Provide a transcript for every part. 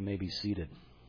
You may be seated.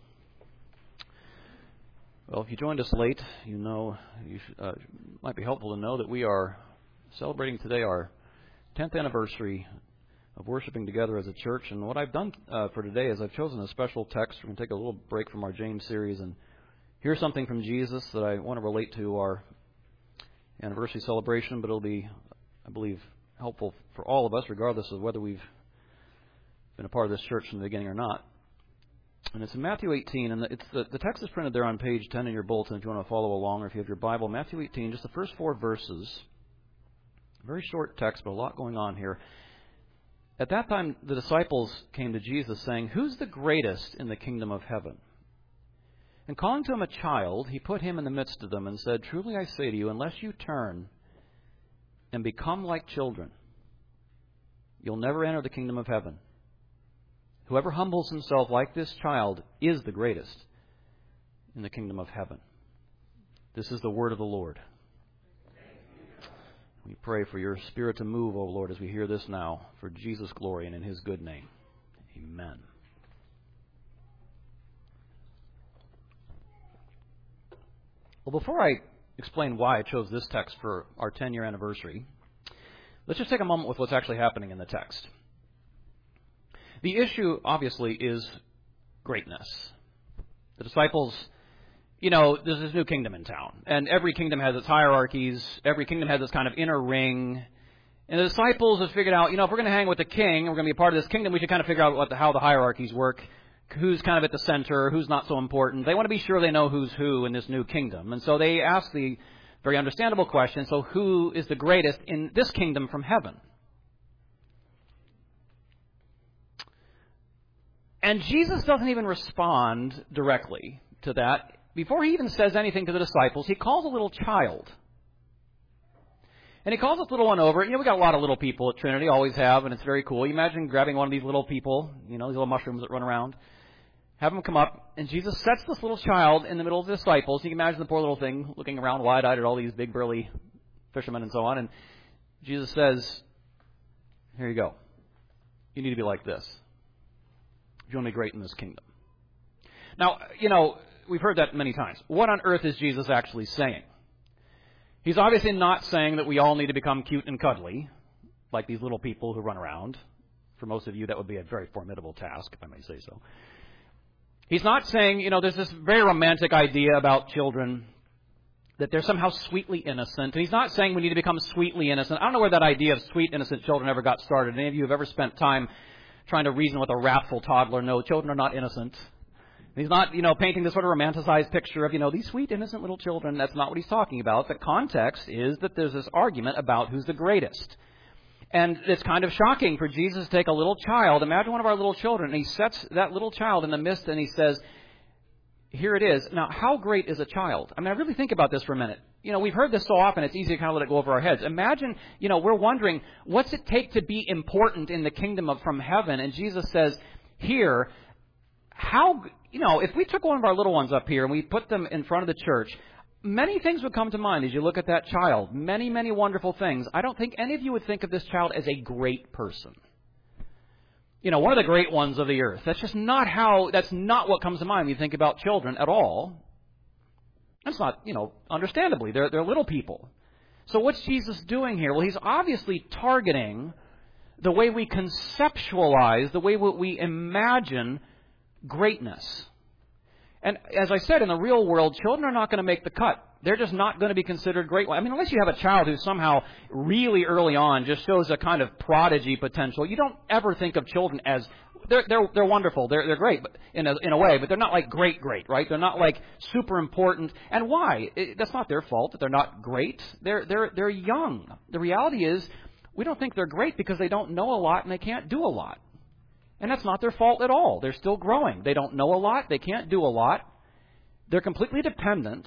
Well, if you joined us late, you know, might be helpful to know that we are celebrating today our 10th anniversary of worshiping together as a church. And what I've done for today is I've chosen a special text. We're going to take a little break from our James series and hear something from Jesus that I want to relate to our anniversary celebration, but it'll be, I believe, helpful for all of us, regardless of whether we've been a part of this church from the beginning or not. And it's in Matthew 18, and the text is printed there on page 10 in your bulletin if you want to follow along, or if you have your Bible. Matthew 18, just the first 4 verses. Very short text, but a lot going on here. At that time, the disciples came to Jesus saying, "Who's the greatest in the kingdom of heaven?" And calling to him a child, he put him in the midst of them and said, "Truly I say to you, unless you turn and become like children, you'll never enter the kingdom of heaven. Whoever humbles himself like this child is the greatest in the kingdom of heaven." This is the word of the Lord. We pray for your Spirit to move, O Lord, as we hear this now, for Jesus' glory and in His good name. Amen. Well, before I explain why I chose this text for our 10-year anniversary, let's just take a moment with what's actually happening in the text. The issue, obviously, is greatness. The disciples, there's this new kingdom in town, and every kingdom has its hierarchies. Every kingdom has this kind of inner ring. And the disciples have figured out, if we're going to hang with the king, we're going to be a part of this kingdom, we should kind of figure out how the hierarchies work, who's kind of at the center, who's not so important. They want to be sure they know who's who in this new kingdom. And so they ask the very understandable question, so who is the greatest in this kingdom from heaven? And Jesus doesn't even respond directly to that. Before he even says anything to the disciples, he calls a little child. And he calls this little one over. We got a lot of little people at Trinity, always have, and it's very cool. You imagine grabbing one of these little people, these little mushrooms that run around, have them come up, and Jesus sets this little child in the middle of the disciples. You can imagine the poor little thing looking around wide-eyed at all these big, burly fishermen and so on. And Jesus says, "Here you go. You need to be like this. You're only great in this kingdom." Now, we've heard that many times. What on earth is Jesus actually saying? He's obviously not saying that we all need to become cute and cuddly, like these little people who run around. For most of you, that would be a very formidable task, if I may say so. He's not saying, there's this very romantic idea about children, that they're somehow sweetly innocent. And he's not saying we need to become sweetly innocent. I don't know where that idea of sweet, innocent children ever got started. Any of you have ever spent time trying to reason with a wrathful toddler? No, children are not innocent. He's not, painting this sort of romanticized picture of, these sweet, innocent little children. That's not what he's talking about. The context is that there's this argument about who's the greatest. And it's kind of shocking for Jesus to take a little child. Imagine one of our little children, and he sets that little child in the midst, and he says, "Here it is." Now, how great is a child? I really think about this for a minute. We've heard this so often, it's easy to kind of let it go over our heads. Imagine, we're wondering, what's it take to be important in the kingdom from heaven? And Jesus says, here, if we took one of our little ones up here and we put them in front of the church, many things would come to mind as you look at that child. Many, many wonderful things. I don't think any of you would think of this child as a great person. One of the great ones of the earth. That's not what comes to mind when you think about children at all. That's not, understandably, they're little people. So what's Jesus doing here? Well, he's obviously targeting the way we conceptualize, the way we imagine greatness. And as I said, in the real world, children are not going to make the cut. They're just not going to be considered great. Unless you have a child who somehow really early on just shows a kind of prodigy potential, you don't ever think of children as they're wonderful. They're great, but in a way, but they're not like great, right? They're not like super important. And why? That's not their fault that they're not great. They're young. The reality is, we don't think they're great because they don't know a lot and they can't do a lot. And that's not their fault at all. They're still growing. They don't know a lot. They can't do a lot. They're completely dependent.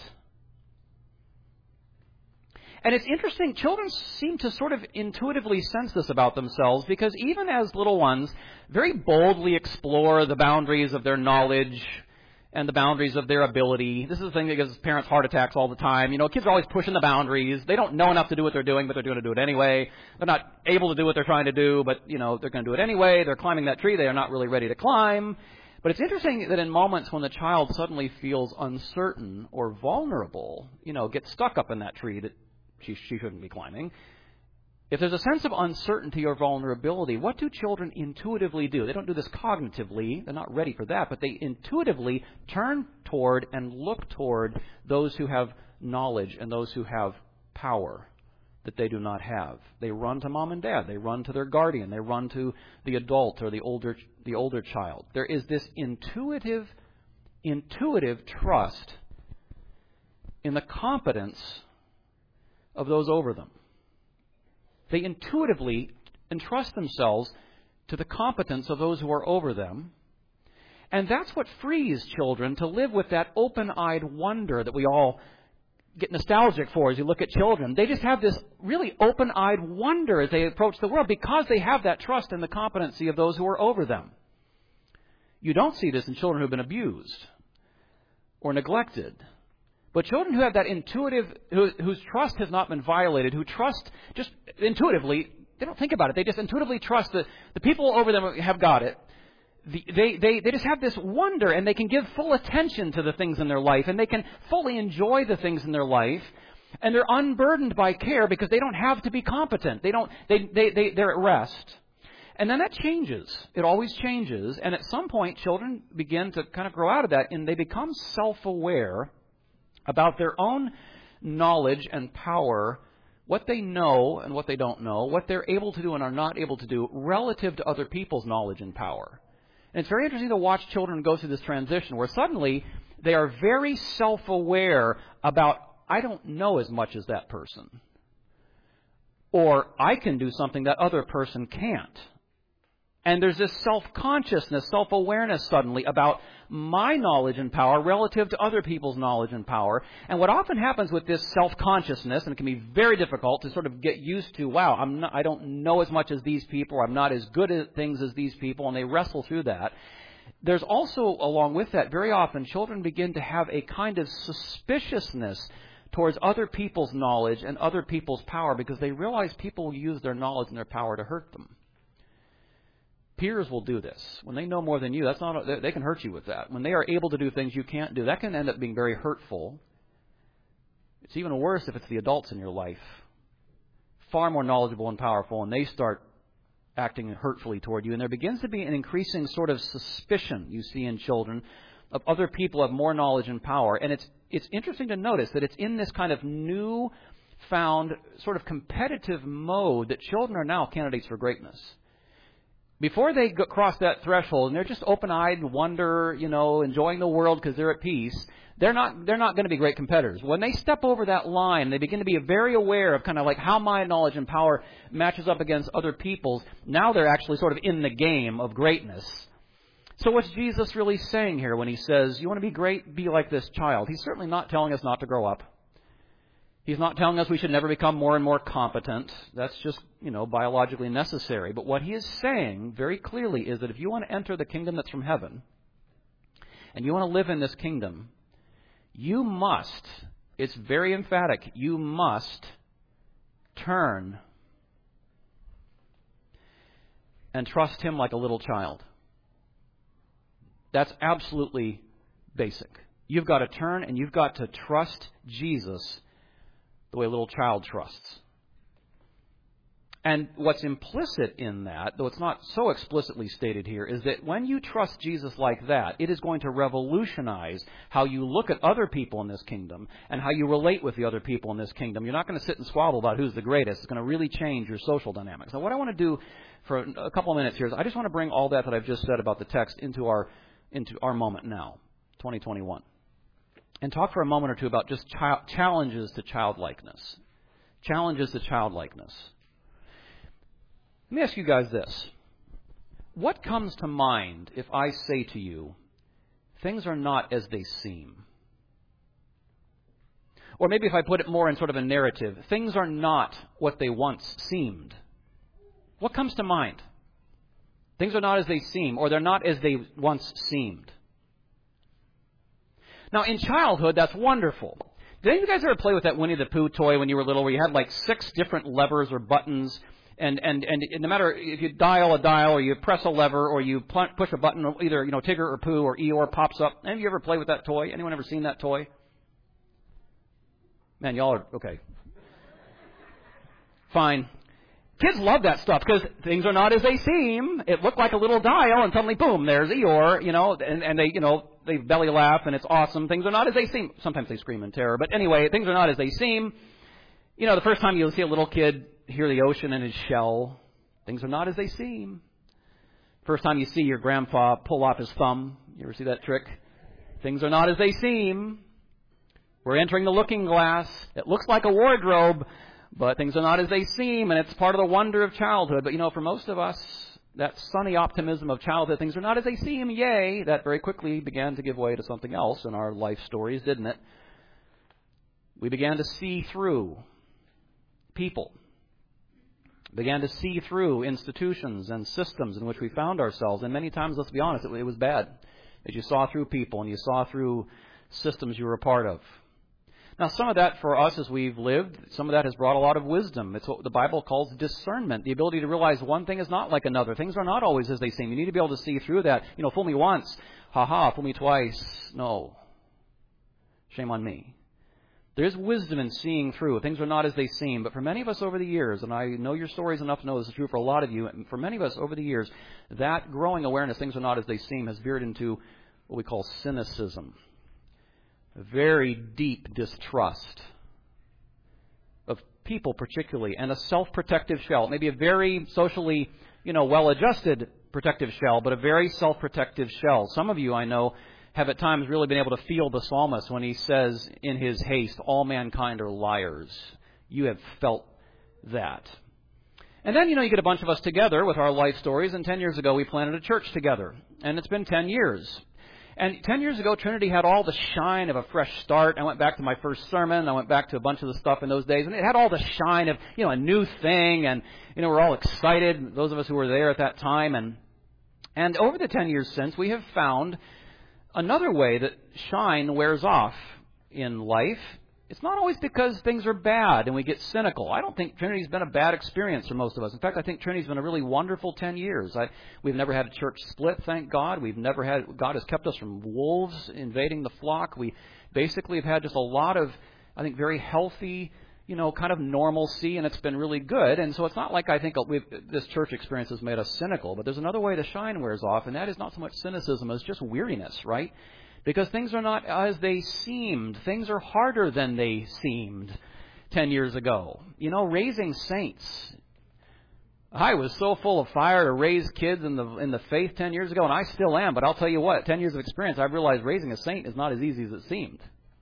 And it's interesting, children seem to sort of intuitively sense this about themselves, because even as little ones very boldly explore the boundaries of their knowledge and the boundaries of their ability. This is the thing that gives parents heart attacks all the time. Kids are always pushing the boundaries. They don't know enough to do what they're doing, but they're going to do it anyway. They're not able to do what they're trying to do, but, they're going to do it anyway. They're climbing that tree they are not really ready to climb. But it's interesting that in moments when the child suddenly feels uncertain or vulnerable, gets stuck up in that tree that she shouldn't be climbing, if there's a sense of uncertainty or vulnerability, what do children intuitively do? They don't do this cognitively. They're not ready for that. But they intuitively turn toward and look toward those who have knowledge and those who have power that they do not have. They run to mom and dad. They run to their guardian. They run to the adult or the older child. There is this intuitive trust in the competence of those over them. They intuitively entrust themselves to the competence of those who are over them. And that's what frees children to live with that open-eyed wonder that we all get nostalgic for as you look at children. They just have this really open-eyed wonder as they approach the world because they have that trust in the competency of those who are over them. You don't see this in children who have been abused or neglected. But children who have that intuitive, whose trust has not been violated, who trust just intuitively, they don't think about it. They just intuitively trust that the people over them have got it. They just have this wonder, and they can give full attention to the things in their life, and they can fully enjoy the things in their life, and they're unburdened by care because they don't have to be competent. They're at rest. And then that changes. It always changes. And at some point, children begin to kind of grow out of that, and they become self-aware about their own knowledge and power, what they know and what they don't know, what they're able to do and are not able to do relative to other people's knowledge and power. And it's very interesting to watch children go through this transition where suddenly they are very self-aware about, I don't know as much as that person. Or I can do something that other person can't. And there's this self-consciousness, self-awareness suddenly about my knowledge and power relative to other people's knowledge and power. And what often happens with this self-consciousness, and it can be very difficult to sort of get used to, wow, I don't know as much as these people, or I'm not as good at things as these people, and they wrestle through that. There's also, along with that, very often children begin to have a kind of suspiciousness towards other people's knowledge and other people's power because they realize people will use their knowledge and their power to hurt them. Peers will do this. When they know more than you, they can hurt you with that. When they are able to do things you can't do, that can end up being very hurtful. It's even worse if it's the adults in your life, far more knowledgeable and powerful, and they start acting hurtfully toward you. And there begins to be an increasing sort of suspicion you see in children of other people who have more knowledge and power. And it's interesting to notice that it's in this kind of new found sort of competitive mode that children are now candidates for greatness. Before they cross that threshold and they're just open-eyed and wonder, enjoying the world because they're at peace, they're not going to be great competitors. When they step over that line, they begin to be very aware of kind of like how my knowledge and power matches up against other people's. Now they're actually sort of in the game of greatness. So what's Jesus really saying here when he says, you want to be great, be like this child? He's certainly not telling us not to grow up. He's not telling us we should never become more and more competent. That's just, biologically necessary. But what he is saying very clearly is that if you want to enter the kingdom that's from heaven, and you want to live in this kingdom, you must, it's very emphatic, you must turn and trust him like a little child. That's absolutely basic. You've got to turn and you've got to trust Jesus the way a little child trusts. And what's implicit in that, though it's not so explicitly stated here, is that when you trust Jesus like that, it is going to revolutionize how you look at other people in this kingdom and how you relate with the other people in this kingdom. You're not going to sit and squabble about who's the greatest. It's going to really change your social dynamics. Now, what I want to do for a couple of minutes here is I just want to bring all that I've just said about the text into our moment now, 2021. And talk for a moment or two about just challenges to childlikeness. Challenges to childlikeness. Let me ask you guys this. What comes to mind if I say to you, things are not as they seem? Or maybe if I put it more in sort of a narrative, things are not what they once seemed. What comes to mind? Things are not as they seem, or they're not as they once seemed. Now, in childhood, that's wonderful. Did any of you guys ever play with that Winnie the Pooh toy when you were little where you had like 6 different levers or buttons And no matter if you dial a dial or you press a lever or you push a button, either, Tigger or Pooh or Eeyore pops up. Have you ever played with that toy? Anyone ever seen that toy? Man, y'all are, okay. Fine. Kids love that stuff because things are not as they seem. It looked like a little dial and suddenly, boom, there's Eeyore, and they, they belly laugh and it's awesome. Things are not as they seem. Sometimes they scream in terror. But anyway, things are not as they seem. The first time you'll see a little kid hear the ocean in his shell, things are not as they seem. First time you see your grandpa pull off his thumb, you ever see that trick? Things are not as they seem. We're entering the looking glass. It looks like a wardrobe, but things are not as they seem, and it's part of the wonder of childhood. But, for most of us, that sunny optimism of childhood, things are not as they seem, yay, that very quickly began to give way to something else in our life stories, didn't it? We began to see through people, began to see through institutions and systems in which we found ourselves. And many times, let's be honest, it was bad. As you saw through people and you saw through systems you were a part of. Now, some of that for us as we've lived, some of that has brought a lot of wisdom. It's what the Bible calls discernment, the ability to realize one thing is not like another. Things are not always as they seem. You need to be able to see through that. Fool me once, fool me twice. No. Shame on me. There's wisdom in seeing through. Things are not as they seem. But for many of us over the years, and I know your stories enough to know this is true for a lot of you, and for many of us over the years, that growing awareness, things are not as they seem, has veered into what we call cynicism. A very deep distrust of people particularly, and a self-protective shell. Maybe a very socially, well-adjusted protective shell, but a very self-protective shell. Some of you, I know, have at times really been able to feel the psalmist when he says in his haste, all mankind are liars. You have felt that. And then, you get a bunch of us together with our life stories, and 10 years ago we planted a church together. And it's been 10 years. And 10 years ago, Trinity had all the shine of a fresh start. I went back to my first sermon. I went back to a bunch of the stuff in those days. And it had all the shine of, a new thing. And, we're all excited, those of us who were there at that time. And over the 10 years since, we have found another way that shine wears off in life. It's not always because things are bad and we get cynical. I don't think Trinity's been a bad experience for most of us. In fact, I think Trinity's been a really wonderful 10 years. We've never had a church split, thank God. God has kept us from wolves invading the flock. We basically have had just a lot of, I think, very healthy, kind of normalcy, and it's been really good. And so it's not like I think this church experience has made us cynical, but there's another way the shine wears off, and that is not so much cynicism as just weariness, right? Because things are not as they seemed. Things are harder than they seemed 10 years ago. Raising saints. I was so full of fire to raise kids in the faith 10 years ago, and I still am. But I'll tell you what, 10 years of experience, I've realized raising a saint is not as easy as it seemed.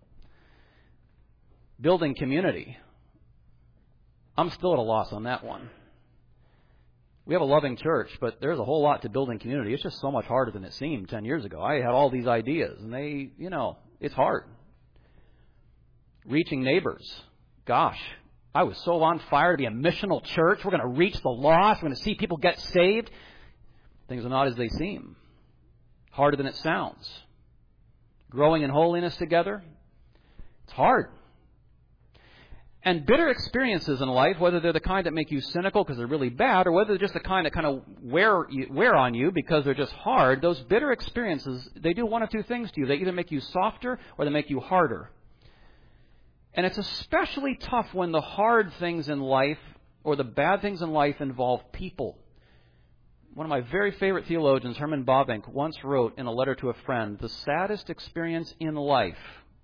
Building community. I'm still at a loss on that one. We have a loving church, but there's a whole lot to building community. It's just so much harder than it seemed 10 years ago. I had all these ideas, and it's hard. Reaching neighbors. Gosh, I was so on fire to be a missional church. We're going to reach the lost. We're going to see people get saved. Things are not as they seem. Harder than it sounds. Growing in holiness together. It's hard. And bitter experiences in life, whether they're the kind that make you cynical because they're really bad, or whether they're just the kind that kind of wear on you because they're just hard, those bitter experiences, they do one of two things to you. They either make you softer or they make you harder. And it's especially tough when the hard things in life or the bad things in life involve people. One of my very favorite theologians, Herman Bavinck, once wrote in a letter to a friend, the saddest experience in life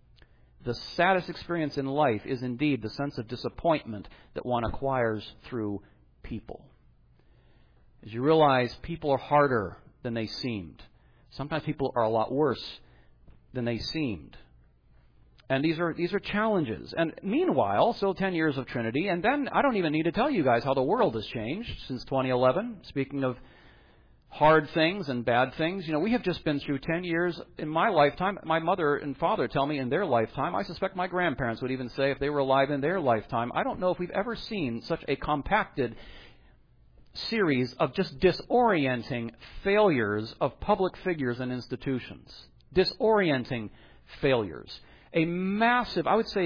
is indeed the sense of disappointment that one acquires through people. As you realize people are harder than they seemed. Sometimes people are a lot worse than they seemed. And these are challenges. And meanwhile, still 10 years of Trinity, and then I don't even need to tell you guys how the world has changed since 2011. Speaking of hard things and bad things. We have just been through 10 years in my lifetime. My mother and father tell me in their lifetime. I suspect my grandparents would even say if they were alive in their lifetime. I don't know if we've ever seen such a compacted series of just disorienting failures of public figures and institutions. Disorienting failures. A massive, I would say,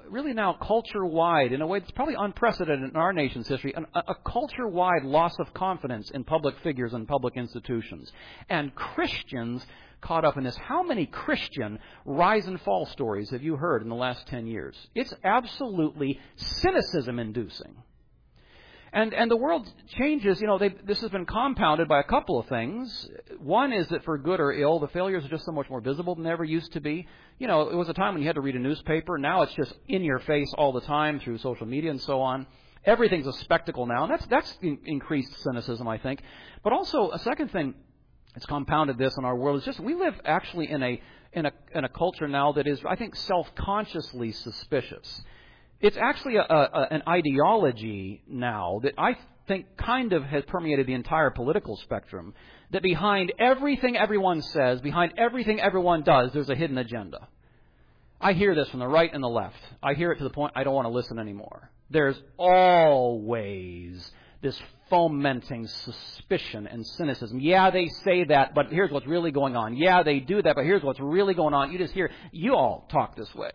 really now culture-wide, in a way that's probably unprecedented in our nation's history, a culture-wide loss of confidence in public figures and public institutions. And Christians caught up in this. How many Christian rise and fall stories have you heard in the last 10 years? It's absolutely cynicism-inducing. And the world changes. This has been compounded by a couple of things. One is that for good or ill, the failures are just so much more visible than they ever used to be. It was a time when you had to read a newspaper. Now it's just in your face all the time through social media and so on. Everything's a spectacle now, and that's increased cynicism, I think. But also a second thing that's compounded this in our world is just we live actually in a culture now that is, I think, self-consciously suspicious. It's actually an ideology now that I think kind of has permeated the entire political spectrum, that behind everything everyone says, behind everything everyone does, there's a hidden agenda. I hear this from the right and the left. I hear it to the point I don't want to listen anymore. There's always this fomenting suspicion and cynicism. Yeah, they say that, but here's what's really going on. Yeah, they do that, but here's what's really going on. You just hear, you all talk this way.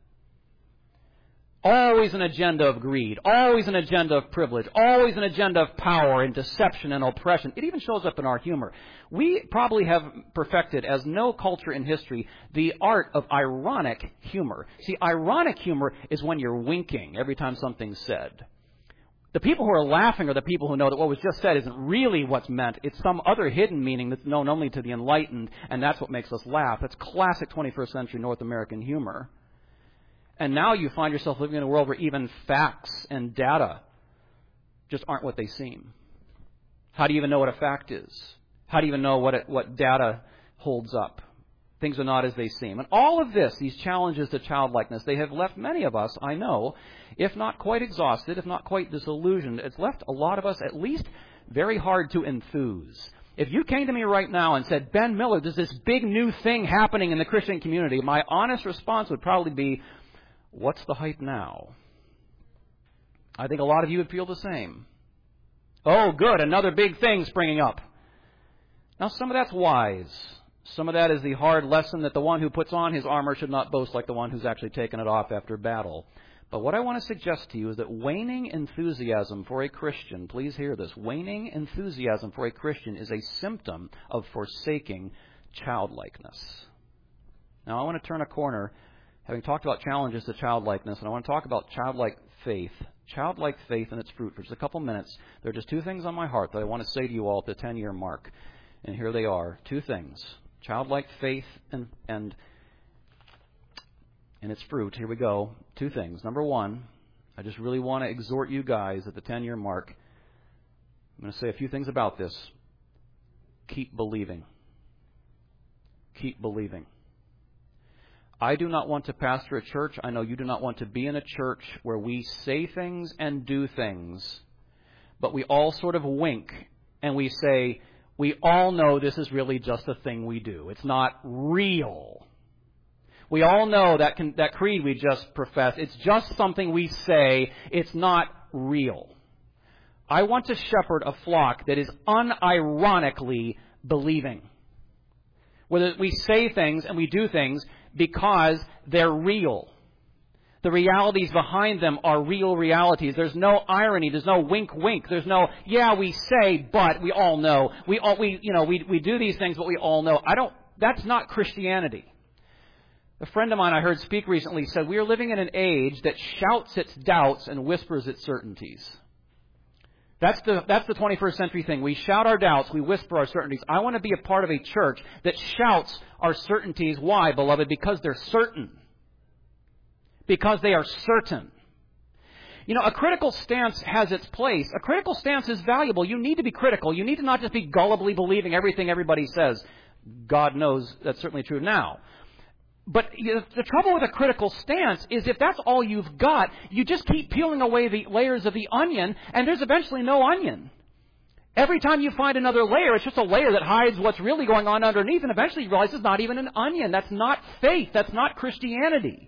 Always an agenda of greed, always an agenda of privilege, always an agenda of power and deception and oppression. It even shows up in our humor. We probably have perfected, as no culture in history, the art of ironic humor. See, ironic humor is when you're winking every time something's said. The people who are laughing are the people who know that what was just said isn't really what's meant. It's some other hidden meaning that's known only to the enlightened, and that's what makes us laugh. That's classic 21st century North American humor. And now you find yourself living in a world where even facts and data just aren't what they seem. How do you even know what a fact is? How do you even know what data holds up? Things are not as they seem. And all of this, these challenges to childlikeness, they have left many of us, I know, if not quite exhausted, if not quite disillusioned. It's left a lot of us at least very hard to enthuse. If you came to me right now and said, Ben Miller, there's this big new thing happening in the Christian community, my honest response would probably be, what's the hype now? I think a lot of you would feel the same. Oh, good, another big thing springing up. Now, some of that's wise. Some of that is the hard lesson that the one who puts on his armor should not boast like the one who's actually taken it off after battle. But what I want to suggest to you is that waning enthusiasm for a Christian, please hear this, waning enthusiasm for a Christian is a symptom of forsaking childlikeness. Now, I want to turn a corner, having talked about challenges to childlikeness, and I want to talk about childlike faith and its fruit. For just a couple minutes, there are just two things on my heart that I want to say to you all at the 10-year mark. And here they are, two things. Childlike faith and its fruit. Here we go. Two things. Number one, I just really want to exhort you guys at the 10-year mark. I'm going to say a few things about this. Keep believing. Keep believing. I do not want to pastor a church. I know you do not want to be in a church where we say things and do things, but we all sort of wink and we say, we all know this is really just a thing we do. It's not real. We all know that creed we just profess. It's just something we say. It's not real. I want to shepherd a flock that is unironically believing. Whether we say things and we do things because they're real. The realities behind them are real realities. There's no irony. There's no wink. There's no, yeah, we say, but we all know. We do these things, but we all know. That's not Christianity. A friend of mine I heard speak recently said, we are living in an age that shouts its doubts and whispers its certainties. That's the 21st century thing. We shout our doubts, we whisper our certainties. I want to be a part of a church that shouts our certainties. Why, beloved? Because they're certain. Because they are certain. A critical stance has its place. A critical stance is valuable. You need to be critical. You need to not just be gullibly believing everything everybody says. God knows that's certainly true now. But the trouble with a critical stance is if that's all you've got, you just keep peeling away the layers of the onion, and there's eventually no onion. Every time you find another layer, it's just a layer that hides what's really going on underneath, and eventually you realize it's not even an onion. That's not faith. That's not Christianity.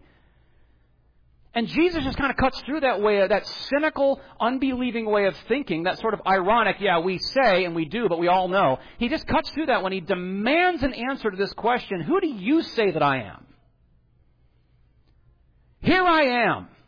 And Jesus just kind of cuts through that way, that cynical, unbelieving way of thinking, that sort of ironic, yeah, we say and we do, but we all know. He just cuts through that when he demands an answer to this question, who do you say that I am? Here I am.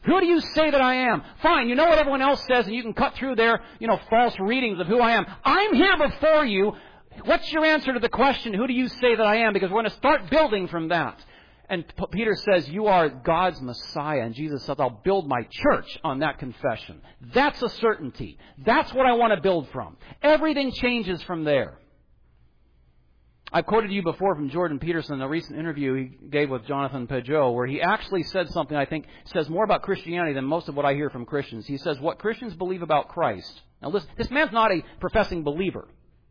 Who do you say that I am? Fine, you know what everyone else says, and you can cut through their, false readings of who I am. I'm here before you. What's your answer to the question, who do you say that I am? Because we're going to start building from that. And Peter says, you are God's Messiah. And Jesus says, I'll build my church on that confession. That's a certainty. That's what I want to build from. Everything changes from there. I've quoted you before from Jordan Peterson, a recent interview he gave with Jonathan Pageau, where he actually said something I think says more about Christianity than most of what I hear from Christians. He says, what Christians believe about Christ. Now listen, this man's not a professing believer.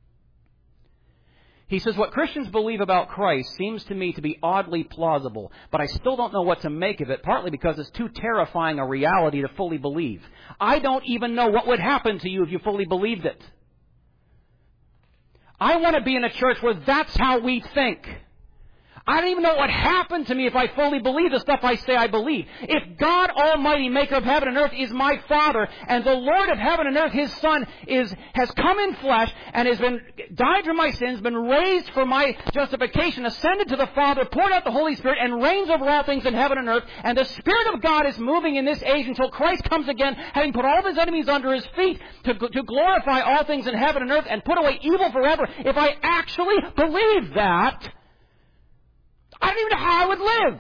He says, what Christians believe about Christ seems to me to be oddly plausible, but I still don't know what to make of it, partly because it's too terrifying a reality to fully believe. I don't even know what would happen to you if you fully believed it. I want to be in a church where that's how we think. I don't even know what happened to me if I fully believe the stuff I say I believe. If God Almighty, maker of heaven and earth, is my Father, and the Lord of heaven and earth, His Son, has come in flesh and has died for my sins, been raised for my justification, ascended to the Father, poured out the Holy Spirit, and reigns over all things in heaven and earth, and the Spirit of God is moving in this age until Christ comes again, having put all of His enemies under His feet to glorify all things in heaven and earth and put away evil forever. If I actually believe that, I don't even know how I would live.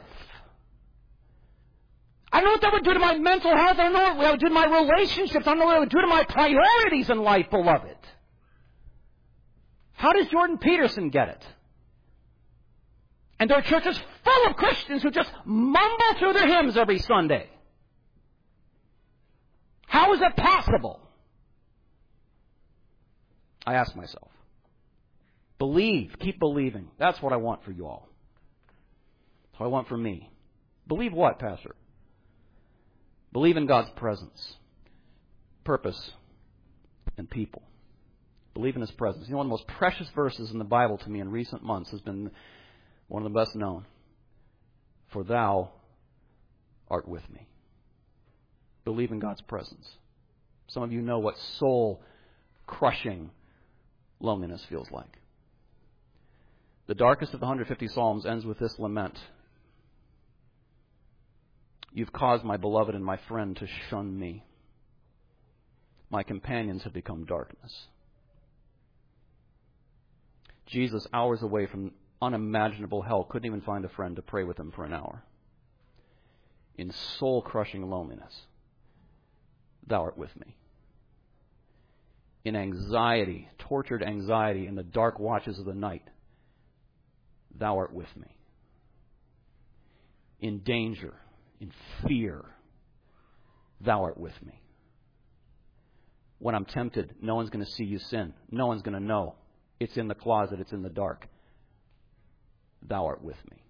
I don't know what that would do to my mental health. I don't know what that would do to my relationships. I don't know what it would do to my priorities in life, beloved. How does Jordan Peterson get it? And there are churches full of Christians who just mumble through their hymns every Sunday. How is that possible? I ask myself. Believe. Keep believing. That's what I want for you all. That's what I want for me. Believe what, Pastor? Believe in God's presence, purpose, and people. Believe in His presence. One of the most precious verses in the Bible to me in recent months has been one of the best known. For thou art with me. Believe in God's presence. Some of you know what soul-crushing loneliness feels like. The darkest of the 150 Psalms ends with this lament. You've caused my beloved and my friend to shun me. My companions have become darkness. Jesus, hours away from unimaginable hell, couldn't even find a friend to pray with him for an hour. In soul-crushing loneliness, thou art with me. In anxiety, tortured anxiety in the dark watches of the night, thou art with me. In danger, in fear, thou art with me. When I'm tempted, no one's going to see you sin. No one's going to know. It's in the closet. It's in the dark. Thou art with me.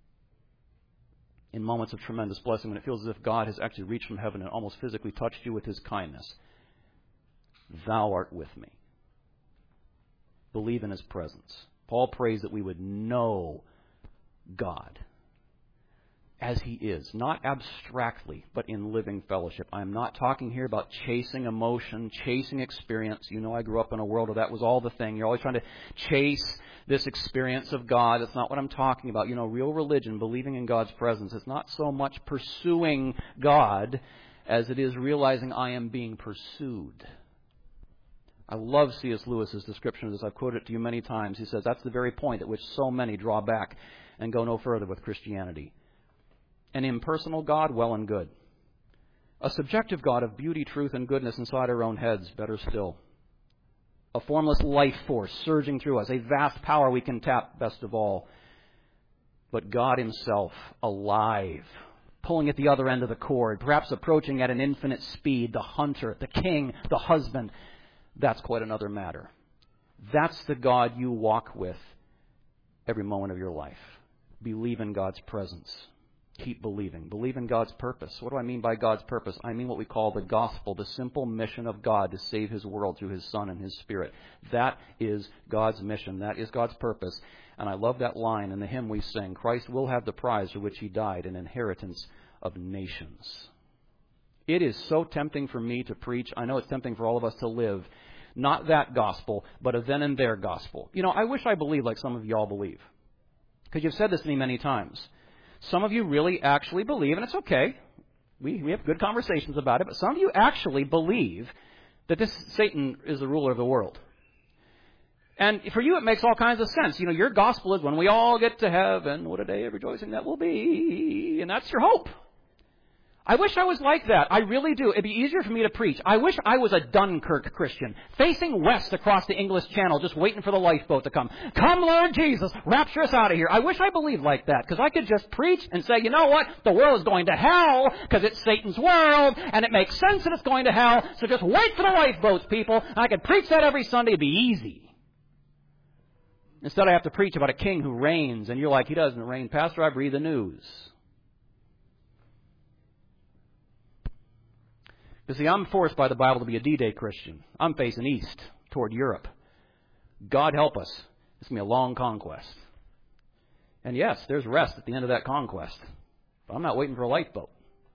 In moments of tremendous blessing, when it feels as if God has actually reached from heaven and almost physically touched you with His kindness, thou art with me. Believe in His presence. Paul prays that we would know God as He is, not abstractly, but in living fellowship. I'm not talking here about chasing emotion, chasing experience. You know, I grew up in a world where that was all the thing. You're always trying to chase this experience of God. That's not what I'm talking about. You know, real religion, believing in God's presence, is not so much pursuing God as it is realizing I am being pursued. I love C.S. Lewis's description of this. I've quoted it to you many times. He says that's the very point at which so many draw back and go no further with Christianity. An impersonal God, well and good. A subjective God of beauty, truth, and goodness inside our own heads, better still. A formless life force surging through us, a vast power we can tap, best of all. But God Himself, alive, pulling at the other end of the cord, perhaps approaching at an infinite speed, the hunter, the king, the husband. That's quite another matter. That's the God you walk with every moment of your life. Believe in God's presence. Keep believing. Believe in God's purpose. What do I mean by God's purpose? I mean what we call the gospel, the simple mission of God to save His world through His Son and His Spirit. That is God's mission. That is God's purpose. And I love that line in the hymn we sing, Christ will have the prize for which He died, an inheritance of nations. It is so tempting for me to preach. I know it's tempting for all of us to live not that gospel, but a then and there gospel. You know, I wish I believed like some of y'all believe. Because you've said this to me many times. Some of you really actually believe, and it's okay. We have good conversations about it, but some of you actually believe that this Satan is the ruler of the world. And for you, it makes all kinds of sense. You know, your gospel is when we all get to heaven, what a day of rejoicing that will be. And that's your hope. I wish I was like that. I really do. It'd be easier for me to preach. I wish I was a Dunkirk Christian, facing west across the English Channel, just waiting for the lifeboat to come. Come, Lord Jesus, rapture us out of here. I wish I believed like that, because I could just preach and say, you know what? The world is going to hell, because it's Satan's world, and it makes sense that it's going to hell, so just wait for the lifeboats, people. And I could preach that every Sunday. It'd be easy. Instead, I have to preach about a king who reigns, and you're like, he doesn't reign. Pastor, I read the news. You see, I'm forced by the Bible to be a D-Day Christian. I'm facing east toward Europe. God help us. It's going to be a long conquest. And yes, there's rest at the end of that conquest. But I'm not waiting for a lifeboat.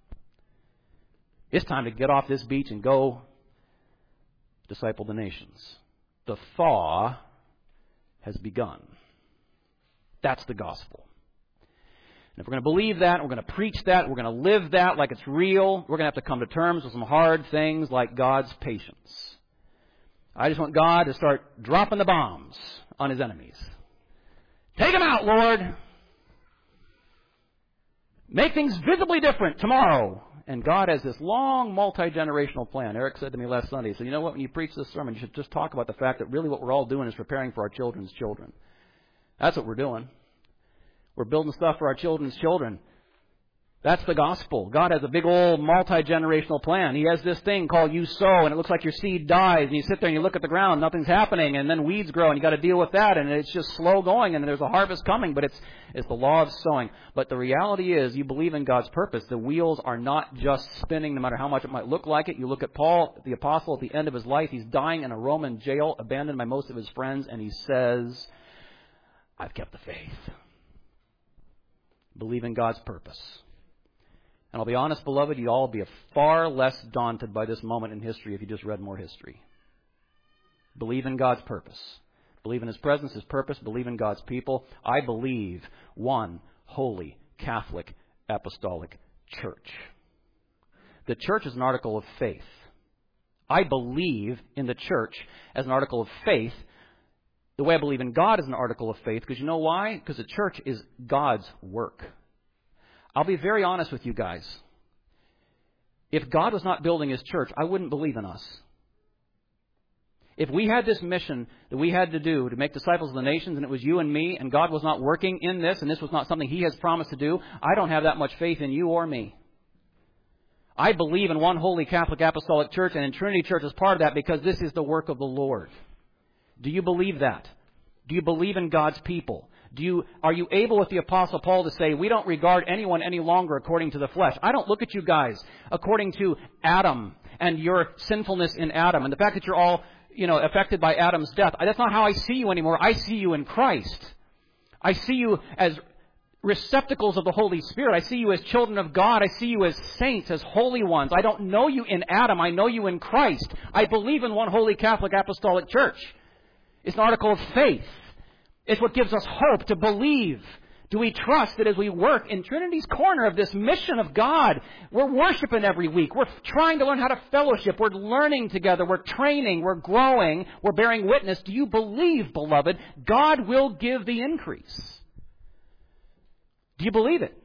It's time to get off this beach and go disciple the nations. The thaw has begun. That's the gospel. And if we're going to believe that, we're going to preach that, we're going to live that like it's real, we're going to have to come to terms with some hard things like God's patience. I just want God to start dropping the bombs on His enemies. Take them out, Lord. Make things visibly different tomorrow. And God has this long, multi-generational plan. Eric said to me last Sunday, he said, you know what, when you preach this sermon, you should just talk about the fact that really what we're all doing is preparing for our children's children. That's what we're doing. We're building stuff for our children's children. That's the gospel. God has a big old multi-generational plan. He has this thing called you sow, and it looks like your seed dies, and you sit there and you look at the ground, nothing's happening, and then weeds grow, and you got to deal with that, and it's just slow going, and there's a harvest coming, but it's the law of sowing. But the reality is, you believe in God's purpose. The wheels are not just spinning, no matter how much it might look like it. You look at Paul, the apostle, at the end of his life. He's dying in a Roman jail, abandoned by most of his friends, and he says, I've kept the faith. Believe in God's purpose. And I'll be honest, beloved, you'd all be far less daunted by this moment in history if you just read more history. Believe in God's purpose. Believe in His presence, His purpose. Believe in God's people. I believe one holy, Catholic, apostolic church. The church is an article of faith. I believe in the church as an article of faith. The way I believe in God is an article of faith. Because you know why? Because the church is God's work. I'll be very honest with you guys. If God was not building His church, I wouldn't believe in us. If we had this mission that we had to do to make disciples of the nations, and it was you and me, and God was not working in this, and this was not something He has promised to do, I don't have that much faith in you or me. I believe in one holy Catholic apostolic church, and in Trinity Church as part of that, because this is the work of the Lord. Do you believe that? Do you believe in God's people? Are you able with the Apostle Paul to say, we don't regard anyone any longer according to the flesh? I don't look at you guys according to Adam and your sinfulness in Adam and the fact that you're all, affected by Adam's death. That's not how I see you anymore. I see you in Christ. I see you as receptacles of the Holy Spirit. I see you as children of God. I see you as saints, as holy ones. I don't know you in Adam. I know you in Christ. I believe in one holy Catholic apostolic church. It's an article of faith. It's what gives us hope to believe. Do we trust that as we work in Trinity's corner of this mission of God, we're worshiping every week. We're trying to learn how to fellowship. We're learning together. We're training. We're growing. We're bearing witness. Do you believe, beloved, God will give the increase? Do you believe it?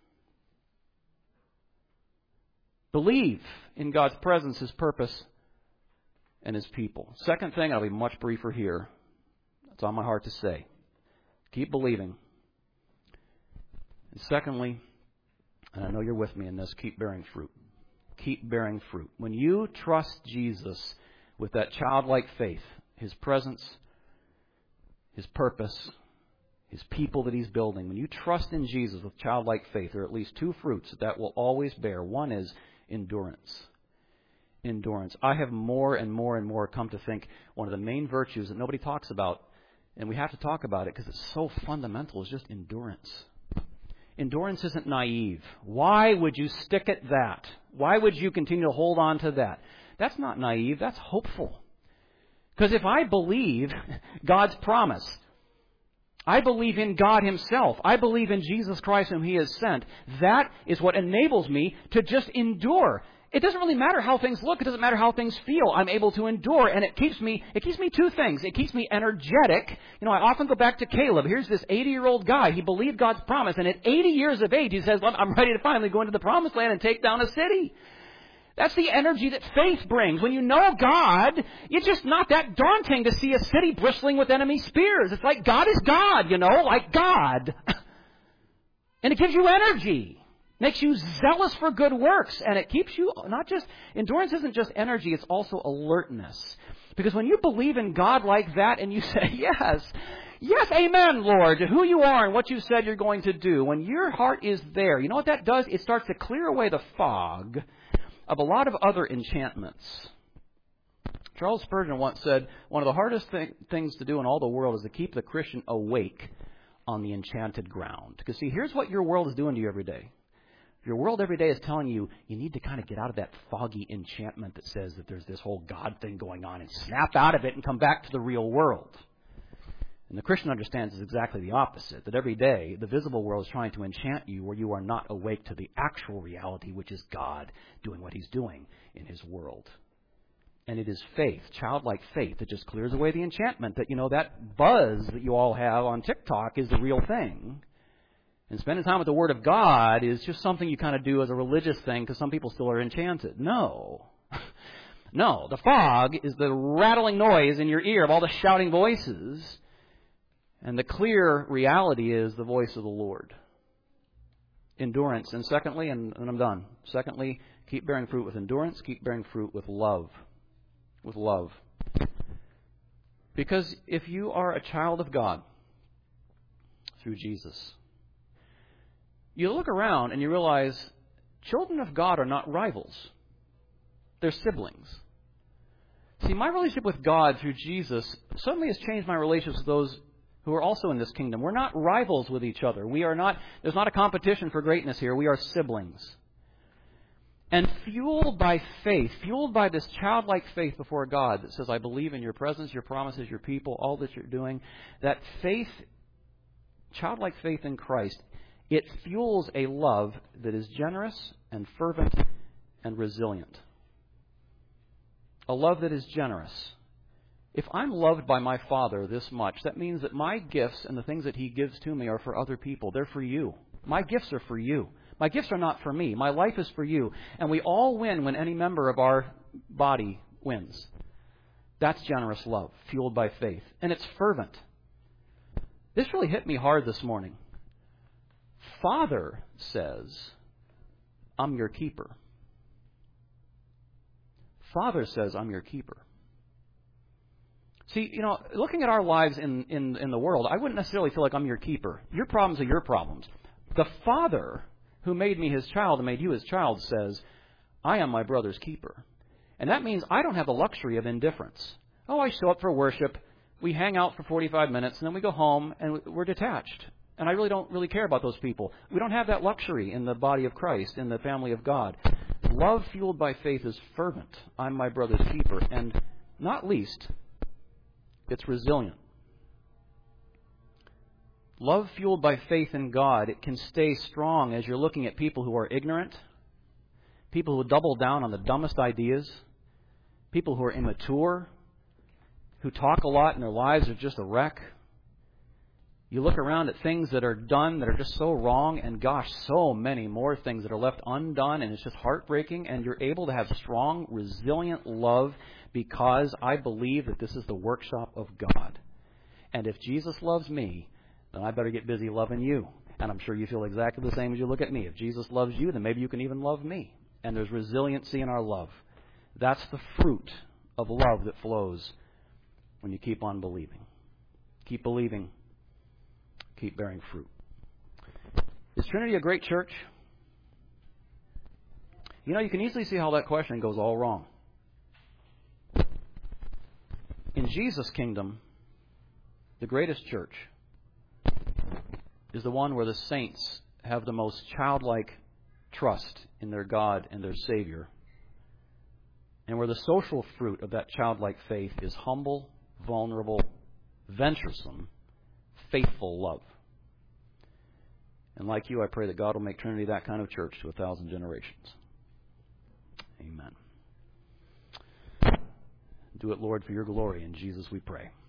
Believe in God's presence, His purpose, and His people. Second thing, I'll be much briefer here. That's on my heart to say. Keep believing. And secondly, and I know you're with me in this, keep bearing fruit. Keep bearing fruit. When you trust Jesus with that childlike faith, His presence, His purpose, His people that He's building, when you trust in Jesus with childlike faith, there are at least two fruits that will always bear. One is endurance. Endurance. I have more and more and more come to think one of the main virtues that nobody talks about, and we have to talk about it because it's so fundamental, is just endurance. Endurance isn't naive. Why would you stick at that? Why would you continue to hold on to that? That's not naive. That's hopeful. Because if I believe God's promise, I believe in God Himself. I believe in Jesus Christ whom He has sent. That is what enables me to just endure. It doesn't really matter how things look. It doesn't matter how things feel. I'm able to endure, and it keeps me two things. It keeps me energetic. I often go back to Caleb. Here's this 80-year-old guy. He believed God's promise, and at 80 years of age, he says, well, I'm ready to finally go into the promised land and take down a city. That's the energy that faith brings. When you know God, it's just not that daunting to see a city bristling with enemy spears. It's like God is God, like God. And it gives you energy. Makes you zealous for good works. And it keeps you endurance isn't just energy, it's also alertness. Because when you believe in God like that and you say, yes, amen, Lord, to who you are and what you said you're going to do, when your heart is there, you know what that does? It starts to clear away the fog of a lot of other enchantments. Charles Spurgeon once said, one of the hardest things to do in all the world is to keep the Christian awake on the enchanted ground. Because see, here's what your world is doing to you every day. Your world every day is telling you, you need to kind of get out of that foggy enchantment that says that there's this whole God thing going on and snap out of it and come back to the real world. And the Christian understands is exactly the opposite, that every day the visible world is trying to enchant you where you are not awake to the actual reality, which is God doing what He's doing in His world. And it is faith, childlike faith, that just clears away the enchantment, that, that buzz that you all have on TikTok is the real thing. And spending time with the Word of God is just something you kind of do as a religious thing because some people still are enchanted. No. No, the fog is the rattling noise in your ear of all the shouting voices. And the clear reality is the voice of the Lord. Endurance. And secondly, and I'm done. Secondly, keep bearing fruit with endurance. Keep bearing fruit with love. With love. Because if you are a child of God through Jesus, you look around and you realize children of God are not rivals. They're siblings. See, my relationship with God through Jesus suddenly has changed my relationships with those who are also in this kingdom. We're not rivals with each other. There's not a competition for greatness here. We are siblings. And fueled by faith, fueled by this childlike faith before God that says, I believe in your presence, your promises, your people, all that you're doing, that faith, childlike faith in Christ, it fuels a love that is generous and fervent and resilient. A love that is generous. If I'm loved by my Father this much, that means that my gifts and the things that He gives to me are for other people. They're for you. My gifts are for you. My gifts are not for me. My life is for you. And we all win when any member of our body wins. That's generous love, fueled by faith. And it's fervent. This really hit me hard this morning. Father says, I'm your keeper. Father says, I'm your keeper. See, looking at our lives in the world, I wouldn't necessarily feel like I'm your keeper. Your problems are your problems. The Father who made me His child and made you His child says, I am my brother's keeper. And that means I don't have the luxury of indifference. Oh, I show up for worship, we hang out for 45 minutes, and then we go home and we're detached. And I really don't care about those people. We don't have that luxury in the body of Christ, in the family of God. Love fueled by faith is fervent. I'm my brother's keeper. And not least, it's resilient. Love fueled by faith in God, it can stay strong as you're looking at people who are ignorant, people who double down on the dumbest ideas, people who are immature, who talk a lot and their lives are just a wreck. You look around at things that are done that are just so wrong, and gosh, so many more things that are left undone, and it's just heartbreaking, and you're able to have strong, resilient love because I believe that this is the workshop of God. And if Jesus loves me, then I better get busy loving you. And I'm sure you feel exactly the same as you look at me. If Jesus loves you, then maybe you can even love me. And there's resiliency in our love. That's the fruit of love that flows when you keep on believing. Keep believing. Keep bearing fruit. Is Trinity a great church? You can easily see how that question goes all wrong. In Jesus' kingdom, the greatest church is the one where the saints have the most childlike trust in their God and their Savior, and where the social fruit of that childlike faith is humble, vulnerable, venturesome, faithful love. And like you, I pray that God will make Trinity that kind of church to 1,000 generations. Amen. Do it, Lord, for your glory. In Jesus we pray.